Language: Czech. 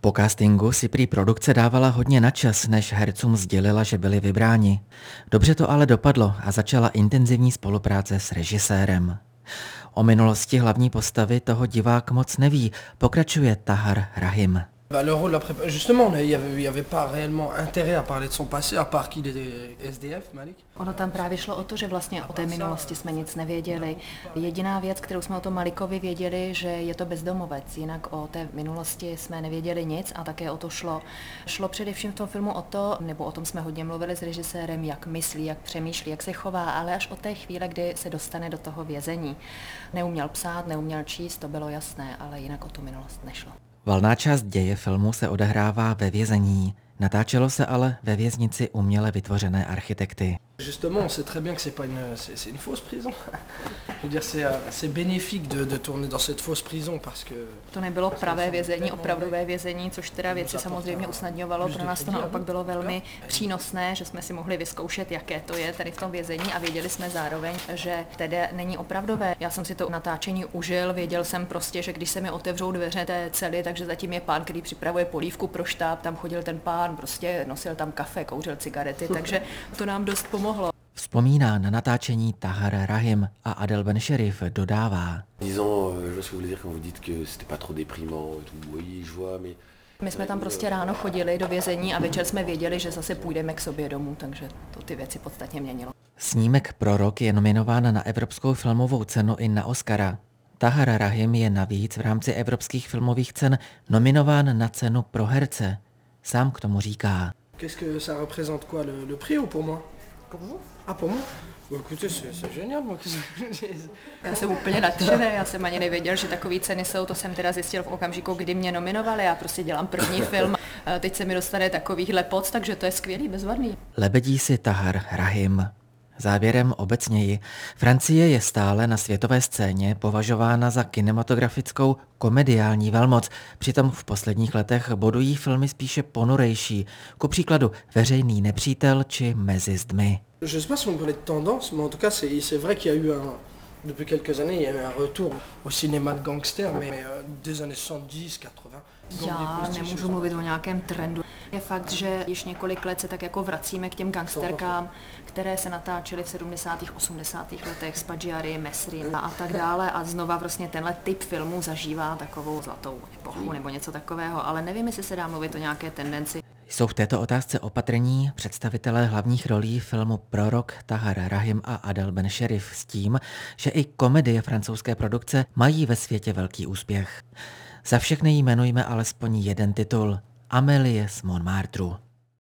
Po castingu si prý produkce dávala hodně na čas, než hercům sdělila, že byli vybráni. Dobře to ale dopadlo a začala intenzivní spolupráce s režisérem. O minulosti hlavní postavy toho divák moc neví, pokračuje Tahar Rahim. Le rôle de la prépa, justement, il y avait pas réellement intérêt à parler de son passé, à part qu'il était SDF, Malik. Ono tam právě šlo o to, že vlastně o té minulosti jsme nic nevěděli. Jediná věc, kterou jsme o tom Malikovi věděli, že je to bezdomovec, jinak o té minulosti jsme nevěděli nic a také o to šlo. Šlo především v tom filmu o to, nebo o tom jsme hodně mluvili s režisérem, jak myslí, jak přemýšlí, jak se chová, ale až od té chvíle, kdy se dostane do toho vězení. Neuměl psát, neuměl číst, to bylo jasné, ale jinak o tu minulost nešlo. Valná část děje filmu se odehrává ve vězení. Natáčelo se ale ve věznici uměle vytvořené architekty. Justement, on sait très bien que c'est une fausse prison. Je veux dire, c'est bénéfique de tourner dans cette fausse prison parce que... To nebylo pravé vězení, opravdové vězení, což teda věci samozřejmě usnadňovalo. Pro nás to naopak bylo velmi přínosné, že jsme si mohli vyzkoušet, jaké to je tady v tom vězení a věděli jsme zároveň, že tedy není opravdové. Já jsem si to natáčení užil, věděl jsem prostě, že když se mi otevřou dveře té cely, takže zatím je pán, který připravuje polívku pro štáb, tam chodil ten pán, prostě nosil tam kafe, kouřil cigarety, takže to nám dost pomohlo. Vzpomíná na natáčení Tahar Rahim a Adel Ben Sherif dodává. My jsme tam prostě ráno chodili do vězení a večer jsme věděli, že zase půjdeme k sobě domů, takže to ty věci podstatně měnilo. Snímek Prorok je nominován na Evropskou filmovou cenu i na Oscara. Tahar Rahim je navíc v rámci evropských filmových cen nominován na cenu pro herce. Sám k tomu říká. Qu'est-ce que ça représente quoi, le prix ou pour moi? Pour vous? Ah, pour moi? Écoutez, c'est génial, moi. Já jsem úplně nadšený, já jsem ani nevěděl, že takové ceny jsou, to jsem teda zjistil v okamžiku, kdy mě nominovali, já prostě dělám první film, teď se mi dostane takovýhle poc, takže to je skvělý, bezvadný. Lebedí si Tahar Rahim. Závěrem obecněji, Francie je stále na světové scéně považována za kinematografickou komediální velmoc, přitom v posledních letech bodují filmy spíše ponurejší, ku příkladu Veřejný nepřítel či Mezi zdmi. Je sais pas si on parlait de tendance, mais en tout cas c'est vrai qu'il y a eu depuis quelques années, il y a eu un retour au cinéma de gangster, mais des années 70, 80. Já nemůžu mluvit o nějakém trendu. Je fakt, že již několik let se tak jako vracíme k těm gangsterkám, které se natáčely v 70. 80. letech s Padžiary, Mesrin a tak dále a znova vlastně tenhle typ filmů zažívá takovou zlatou epochu nebo něco takového, ale nevím, jestli se dá mluvit o nějaké tendenci. Jsou v této otázce opatrní představitelé hlavních rolí filmu Prorok Tahar Rahim a Adel Ben Sherif s tím, že i komedie francouzské produkce mají ve světě velký úspěch. Za všechny jmenujme alespoň jeden titul – Amélie z Montmartru.